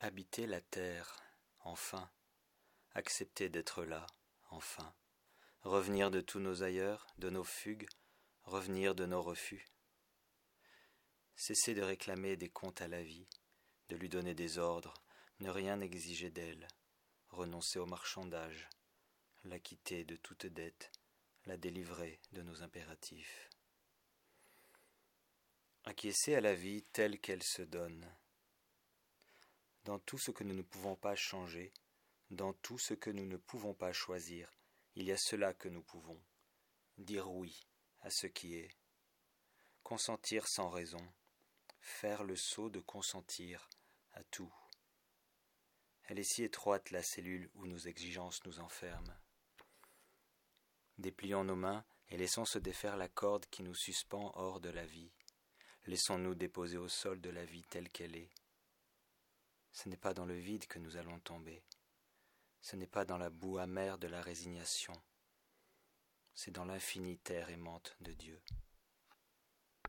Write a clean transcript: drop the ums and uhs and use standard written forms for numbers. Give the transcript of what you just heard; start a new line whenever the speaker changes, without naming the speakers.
Habiter la terre, enfin, accepter d'être là, enfin, revenir de tous nos ailleurs, de nos fugues, revenir de nos refus. Cesser de réclamer des comptes à la vie, de lui donner des ordres, ne rien exiger d'elle, renoncer au marchandage, l'acquitter de toute dette, la délivrer de nos impératifs. Acquiescer à la vie telle qu'elle se donne. Dans tout ce que nous ne pouvons pas changer, dans tout ce que nous ne pouvons pas choisir, il y a cela que nous pouvons. Dire oui à ce qui est. Consentir sans raison. Faire le saut de consentir à tout. Elle est si étroite la cellule où nos exigences nous enferment. Déplions nos mains et laissons se défaire la corde qui nous suspend hors de la vie. Laissons-nous déposer au sol de la vie telle qu'elle est. Ce n'est pas dans le vide que nous allons tomber. Ce n'est pas dans la boue amère de la résignation. C'est dans l'infinie terre aimante de Dieu.